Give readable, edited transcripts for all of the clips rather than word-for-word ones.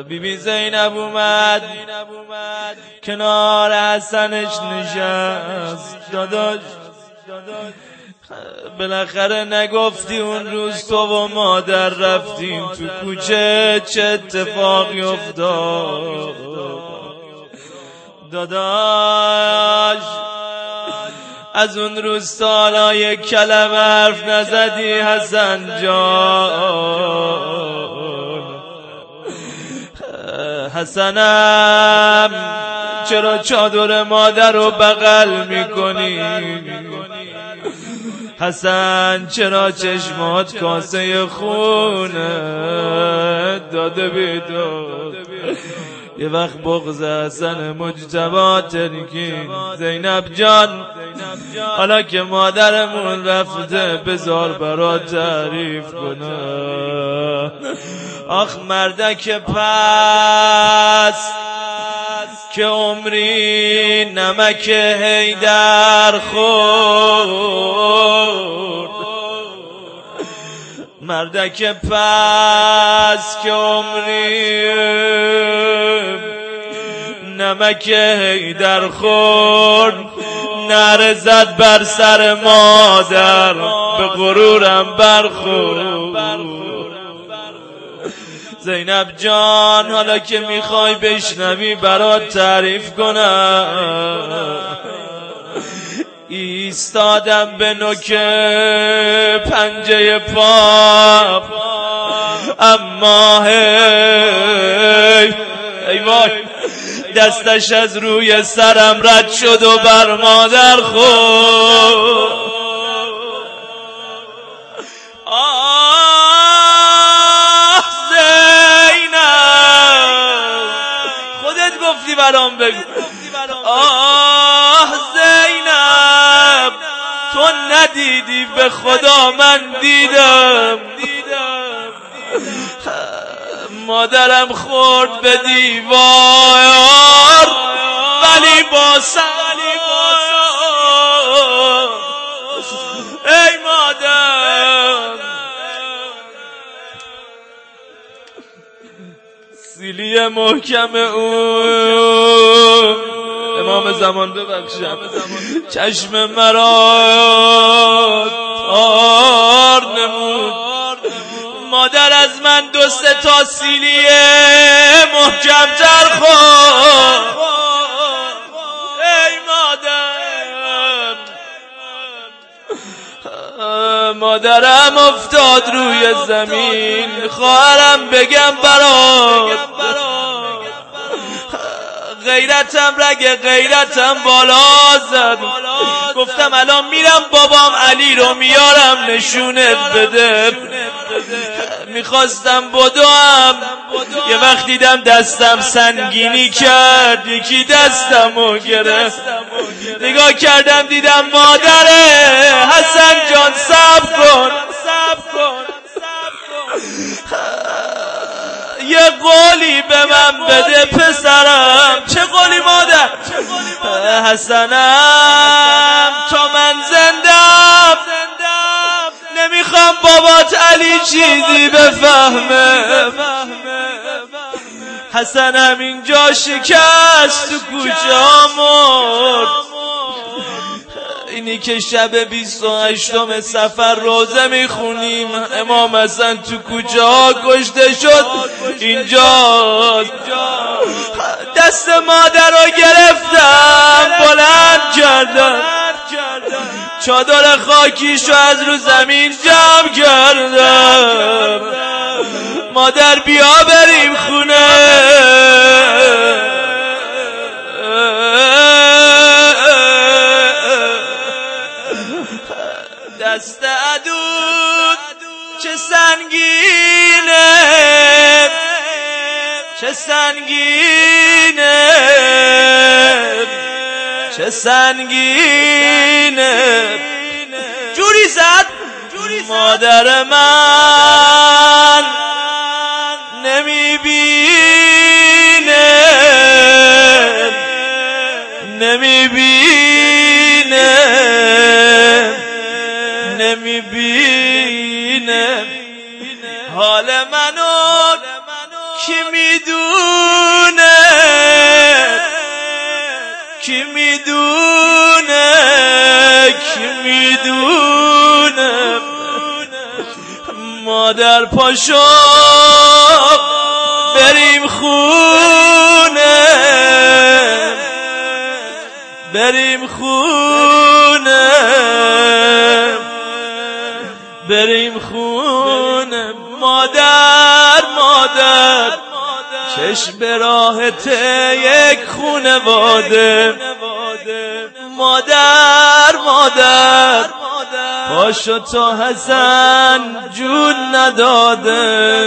بیبی زینب اومد کنار حسنش نشست. داداش بالاخره نگفتی اون روز تو و مادر رفتیم تو کوچه چه اتفاقی افتاد؟ داداش از اون روز تا حالا یک کلمه حرف نزدی حسن جان. حسنم چرا چادر مادر رو بغل میکنی؟ حسن چرا چشمات کاسه خونه داده بیداد؟ یه وقت بغض حسن مجتبی ترکید. زینب جان حالا که مادرمون رفته بذار برا تعریف کنه. آخ مردک پس که عمری نمک حیدر خورد. مردک پس که عمری نمک حیدر خورد. نعره زد بر سر مادر به غرورم برخورد. زینب جان حالا که میخوای بشنوی برات تعریف کنم. ایستادم به نوک پنجه پا اما ای وای دستش از روی سرم رد شد و بر مادر خورد. گفتی برام بگو. آه زینب تو ندیدی به خدا من دیدم. مادرم خورد به دیوار ولی با ای مادر سیلی محکم اون امام زمان ببخشم چشم مرا تار نمود. مادر از من 2-3 تا سیلی محکم تر خورد. ای مادرم افتاد روی زمین. خواهرم بگم برات غیرتم بالا زد. گفتم الان میرم بابام علی رو میارم نشونت بده. میخواستم بدوم یه وقت دیدم دستم سنگینی کرد. یکی دستمو گرفت نگاه کردم دیدم مادره. حسن جان صبر کن یه قولی به من بده پسرم. چه قولی مادر؟ حسنم تا من زندم نمیخوام بابات علی چیزی بفهمه. حسنم اینجا شکست تو کوچه مرد. اینی که شب 28 صفر روزه میخونیم امام حسن تو کوچه ها کشته شد. اینجا دست مادر رو گرفتم بلند کردم چادر خاکیشو از رو زمین جمع کردم. مادر بیا بریم خونه. دست عدود چه سنگینه چه سنگینه چه سنگینه. جوری زد مادر من نمیبینه حال منو کی میدونه؟ میدونه کی میدونه کی میدونه مادر پاشو بریم خونه بریم خونه بریم خونه مادر مادر چشم به راحت یک خونواده مادر مادر پاشو تا حسن جون نداده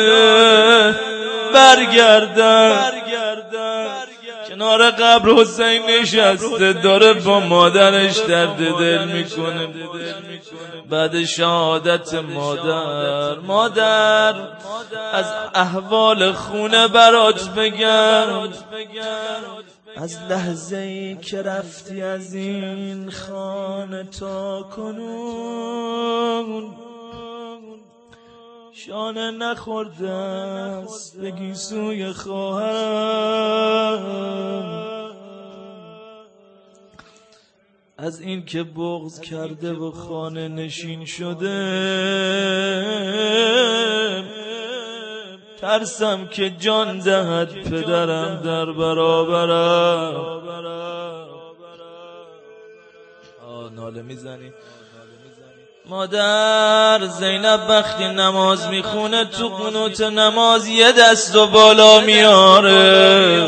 برگردن کنار قبر حسین نشسته داره با مادرش درد دل میکنه بعد شهادت مادر از احوال خونه برات بگم از لحظه ای که رفتی از این خانه تا کنون شانه نخورده است بگی سوی خواهرم از این که بغض کرده و خانه نشین شده ترسم که جان دهد پدرم در برابرم ناله میزنی مادر زینب وقتی نماز میخونه تو قنوت نماز یه دستو بالا میاره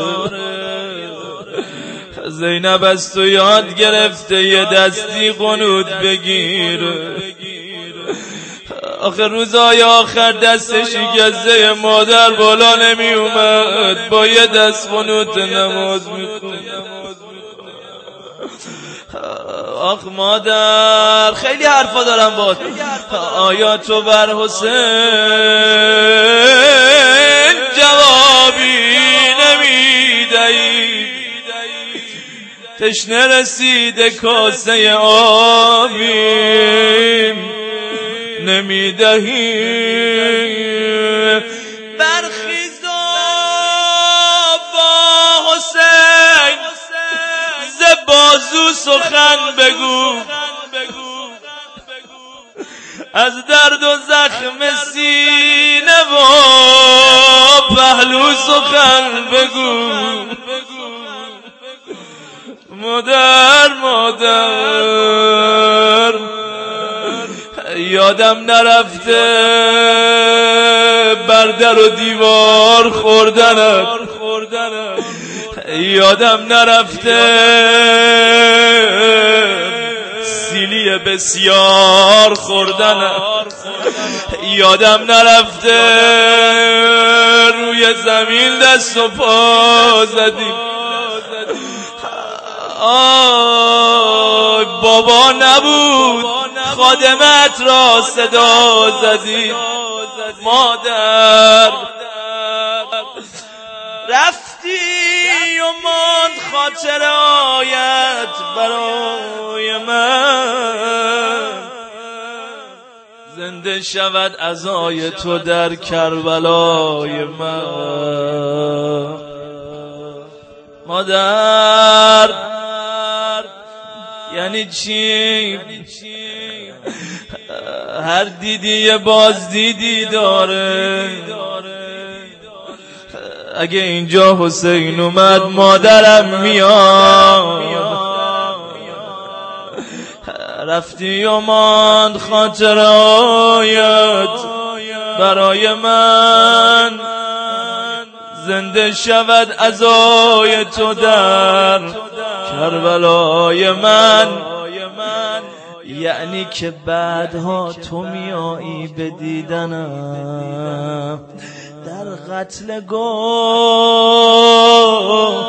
زینب از تو یاد گرفته یه دستی قنوت بگیره آخر روزای آخر دست شکسته مادر بالا نمی اومد با یه دست قنوت نماز میخونه آخ مادر خیلی حرفا دارم باید آیا تو بر حسین جوابی نمیدهی تشنه رسیده کاسه آبی نمیدهی برخیزا با حسین ز بازو سخن بگو از درد و زخم سینه و پهلو سخن بگو مادر یادم نرفته بر در و دیوار خوردنت یادم نرفته سیلی بسیار خوردنت یادم نرفته روی زمین دست و پا زدی آی بابا نبود خادمت را صدا زدی مادر رفتی و ماند خاطر آیت برای من زنده شود عزای تو در کربلای من مادر یعنی چی هر دیدی یه باز دیدی داره اگه اینجا حسین اومد مادرم میاد رفتی و ماند خاطر آیت برای من زنده شود عزای تو در کربلای من یعنی که بعدها تو میایی به دیدنم در قتلگاه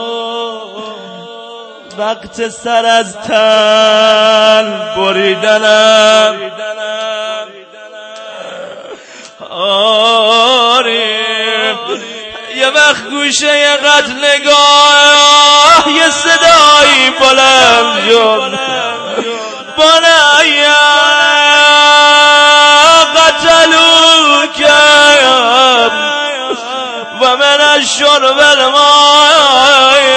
وقت سر از تن بریدنم آره یه وقت گوشه قتلگاه یه صدایی بلند شد بنایا قتلوک و من شرب الماء